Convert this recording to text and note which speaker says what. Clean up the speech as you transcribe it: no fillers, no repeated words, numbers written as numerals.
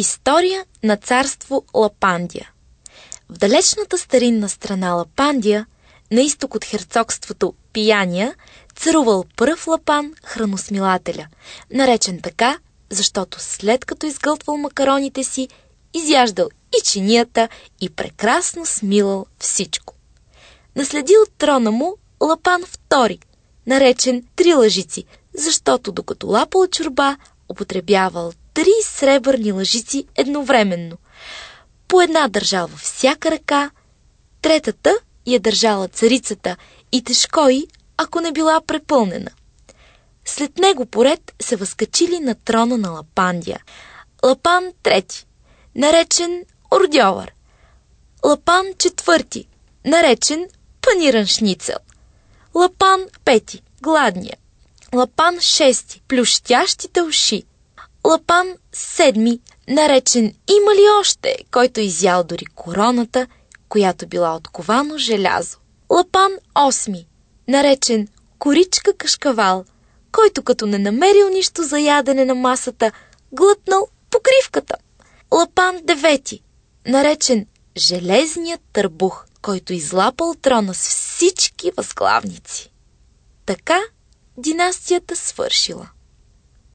Speaker 1: История на царство Лапандия. В далечната старинна страна Лапандия, на изток от херцогството Пияния, царувал пръв Лапан, храносмилателя, наречен така, защото след като изгълтвал макароните си, изяждал и чинията и прекрасно смилал всичко. Наследил трона му Лапан II, наречен Три лъжици, защото докато лапал чорба, употребявал 3 сребърни лъжици едновременно. По една държал във всяка ръка, третата я държала царицата и тежко й, ако не била препълнена. След него поред се възкачили на трона на Лапандия Лапан III, наречен Ордьовър, Лапан IV, наречен Паниран шницел, Лапан V, гладния, Лапан VI, плющящите уши, Лапан VII, наречен има ли още, който изял дори короната, която била от ковано желязо, Лапан VIII, наречен Коричка кашкавал, който като не намерил нищо за ядене на масата, глътнал покривката, Лапан IX, наречен Железният търбух, който излапал трона с всички възглавници. Така династията свършила.